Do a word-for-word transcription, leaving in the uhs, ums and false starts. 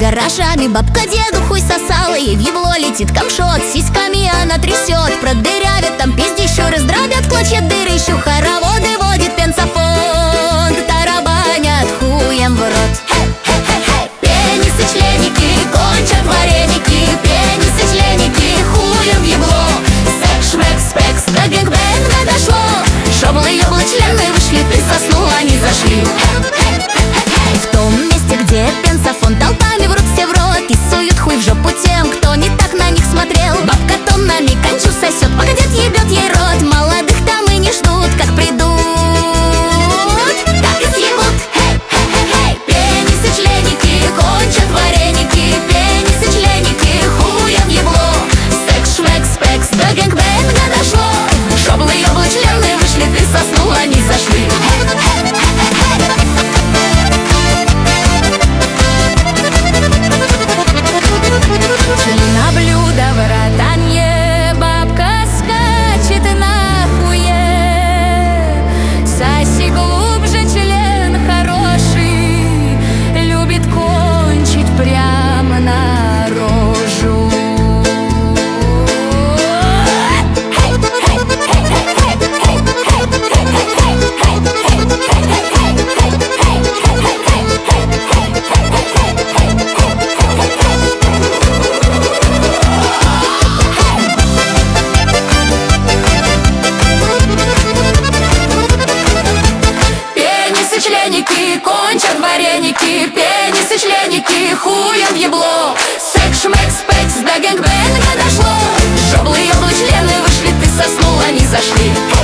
гаражами бабка деду хуй сосала, ей в ебло летит камшот, сиськами она трясет, продырявит там пиздищу, раздробят клочья дыры, еще хороводы водит пенсофон, тарабанят хуем в рот. Пенисы, членики, кончат вареники, пенисы, членики, хуем в ебло. Секс, шмекс, спекс, до гэнгбэнга дошло, шоблы-ёблы члены вышли, ты соснул, они зашли. В том месте, где пенсофон, толпами врут все в рот и суют хуй в жопу тем, кто не так на них смотрел. Бабка тоннами кончу сосет, погодет, ебет ей рот. Молодых там и не ждут, как придут, так и съебут. Хей-хей-хей, пенисы, членики, кончат вареники, пенисы, членики, хуя в ебло. Секс, шмекс, спекс, до гэнгбэнга дошло, шоблы-ёблы члены вышли, ты соснул, они зашли. Членики, кончат вареники, пенисы, членики, хуем в ебло. Секс, шмекс, спекс, до гэнгбэнга дошло, шоблы-ёблы члены вышли, ты соснул, они зашли.